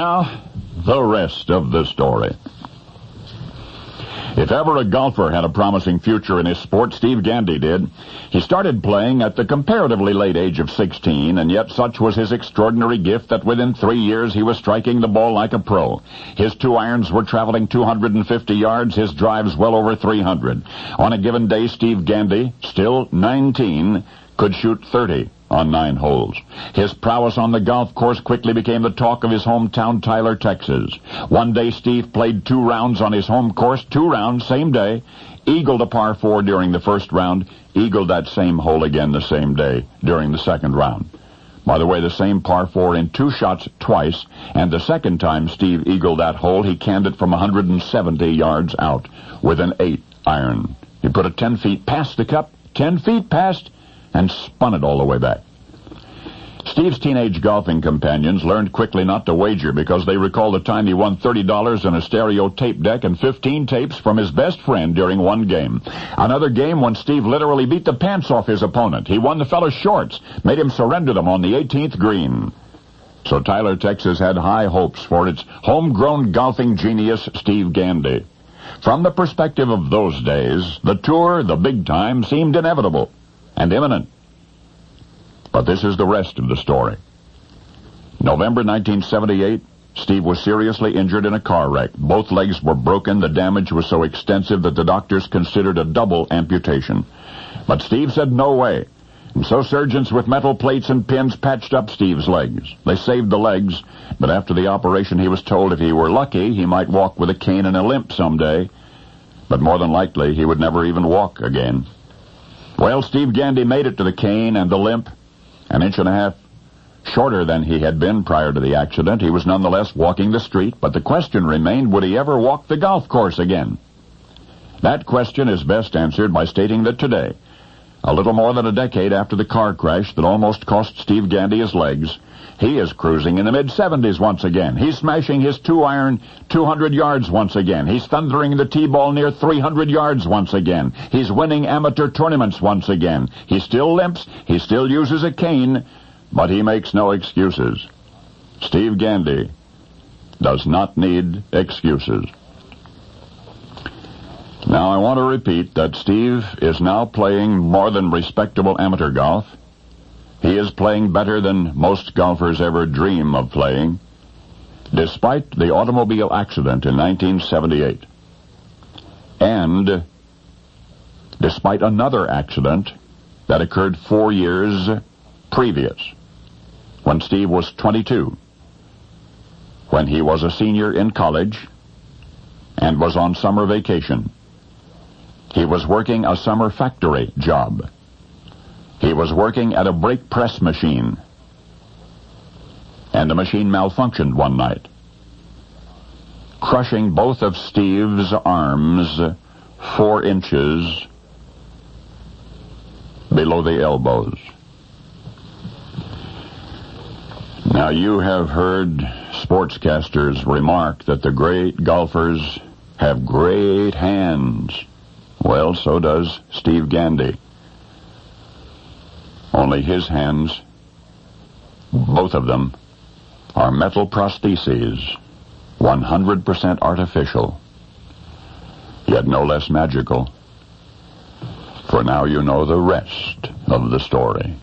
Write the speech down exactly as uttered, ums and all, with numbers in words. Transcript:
now, the rest of the story. If ever a golfer had a promising future in his sport, Steve Gandy did. He started playing at the comparatively late age of sixteen, and yet such was his extraordinary gift that within three years he was striking the ball like a pro. His two irons were traveling two hundred fifty yards, his drives well over three hundred. On a given day, Steve Gandy, still nineteen, could shoot thirty on nine holes. His prowess on the golf course quickly became the talk of his hometown, Tyler, Texas. One day, Steve played two rounds on his home course, two rounds, same day, eagled a par four during the first round, eagled that same hole again the same day during the second round. By the way, the same par four in two shots twice, and the second time Steve eagled that hole, he canned it from one hundred seventy yards out with an eight iron. He put it ten feet past the cup, ten feet past, and spun it all the way back. Steve's teenage golfing companions learned quickly not to wager because they recalled the time he won thirty dollars in a stereo tape deck and fifteen tapes from his best friend during one game. Another game when Steve literally beat the pants off his opponent. He won the fellow's shorts, made him surrender them on the eighteenth green. So Tyler, Texas had high hopes for its homegrown golfing genius, Steve Gandy. From the perspective of those days, the tour, the big time, seemed inevitable and imminent. But this is the rest of the story. November nineteen seventy-eight, Steve was seriously injured in a car wreck. Both legs were broken. The damage was so extensive that the doctors considered a double amputation. But Steve said no way. And so surgeons with metal plates and pins patched up Steve's legs. They saved the legs, but after the operation he was told if he were lucky, he might walk with a cane and a limp someday. But more than likely, he would never even walk again. Well, Steve Gandy made it to the cane and the limp. An inch and a half shorter than he had been prior to the accident, he was nonetheless walking the street, but the question remained, would he ever walk the golf course again? That question is best answered by stating that today, a little more than a decade after the car crash that almost cost Steve Gandy his legs, he is cruising in the mid-seventies once again. He's smashing his two-iron two hundred yards once again. He's thundering the tee-ball near three hundred yards once again. He's winning amateur tournaments once again. He still limps. He still uses a cane, but he makes no excuses. Steve Gandy does not need excuses. Now, I want to repeat that Steve is now playing more than respectable amateur golf. He is playing better than most golfers ever dream of playing, despite the automobile accident in nineteen seventy-eight. And despite another accident that occurred four years previous, when Steve was twenty-two, when he was a senior in college and was on summer vacation. He was working a summer factory job. He was working at a brake press machine, and the machine malfunctioned one night, crushing both of Steve's arms four inches below the elbows. Now, you have heard sportscasters remark that the great golfers have great hands. Well, so does Steve Gandy. Only his hands, both of them, are metal prostheses, one hundred percent artificial, yet no less magical. For now you know the rest of the story.